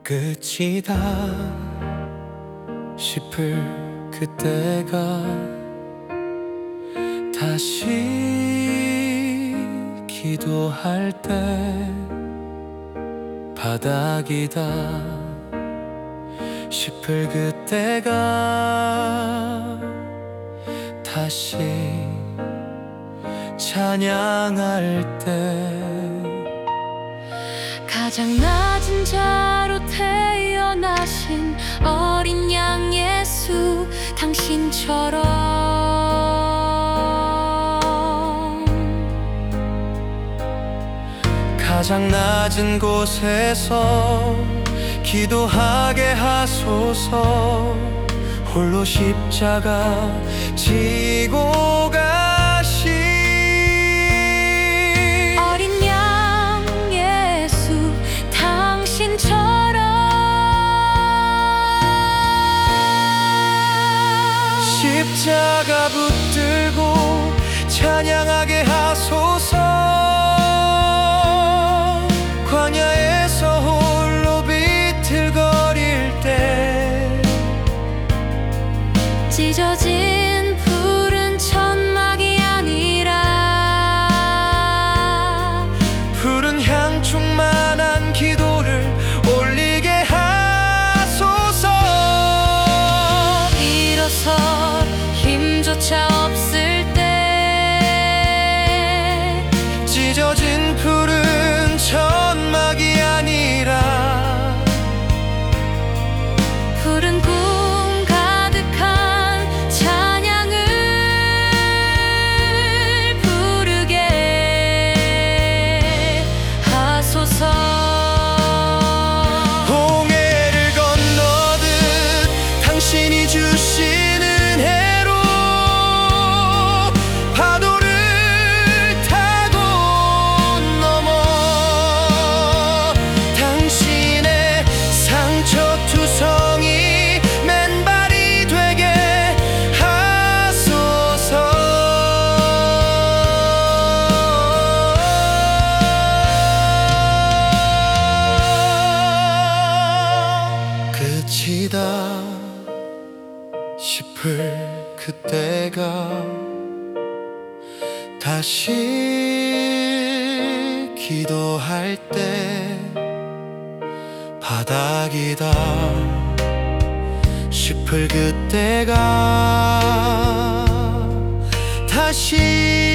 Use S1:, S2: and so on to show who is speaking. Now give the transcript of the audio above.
S1: 끝이다 싶을 그때가 다시 기도할 때 바닥이다 싶을 그때가 다시 찬양할 때
S2: 가장 낮은 자로 태어나신 어린 양 예수 당신처럼
S1: 가장 낮은 곳에서 기도하게 하소서. 홀로 십자가 지고 가신
S2: 어린 양 예수 당신처럼
S1: 십자가 붙들고 찬양하게 하소서. 광야에서 홀로 비틀거릴 때
S2: 찢어진 푸른 천막이 아니라
S1: 푸른 향충만한 기도를 올리게 하소서.
S2: 일어설 힘조차 없을 때
S1: 찢어진 푸른 천막이 아니라
S2: 푸른 꿈 가득한 찬양을 부르게 하소서.
S1: 홍해를 건너듯 당신이 주시는 은혜로 파도를 타고 넘어 당신의 상처투성이 맨발이 되게 하소서. 끝이다 싶을 그때가 다시 기도할 때 바닥이다 싶을 그때가 다시